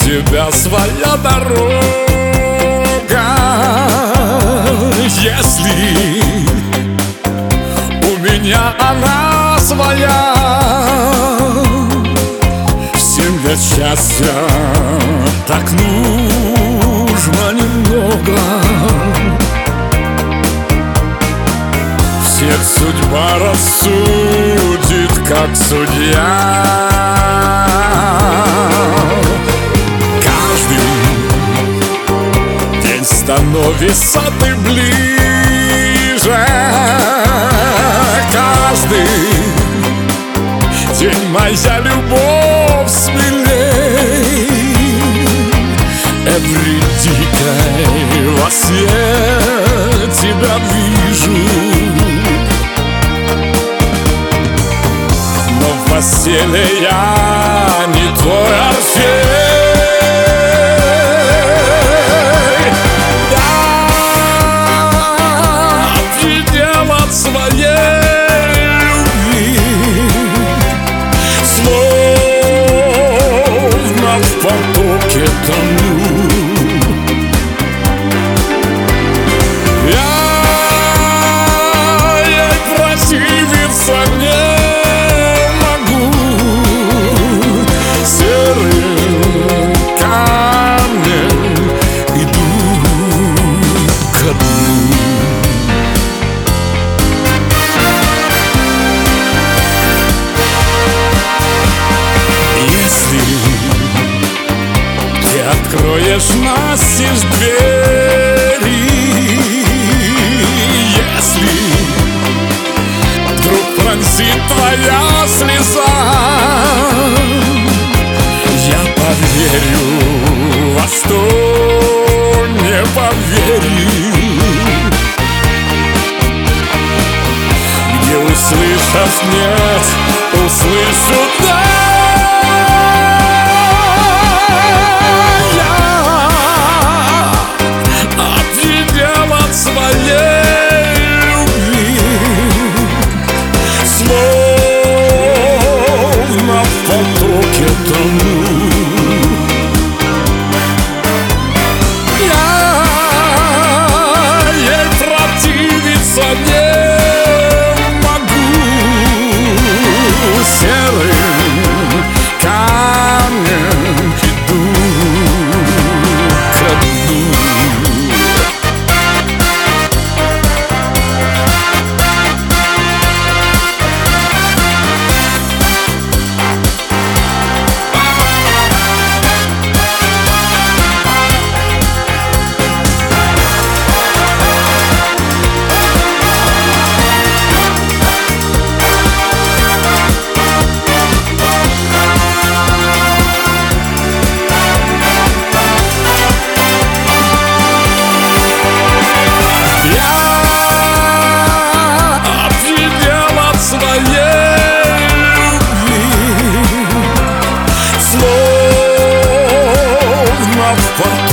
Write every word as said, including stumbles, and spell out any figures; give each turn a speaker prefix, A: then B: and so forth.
A: тебя своя дорога. Если у меня она своя, всем для счастья так нужно немного. Всех судьба рассудит, как судья. Каждый день становится ты ближе. Каждый день моя любовь смелей. Every day во сне тебя вижу, но в постели я не твой Орфей. Да, предел от своей любви, словно в потоке тону. Откроешь настежь двери, если вдруг пронзит твоя слеза, я поверю во что не поверю. Где услышав нет, услышу да.
B: What?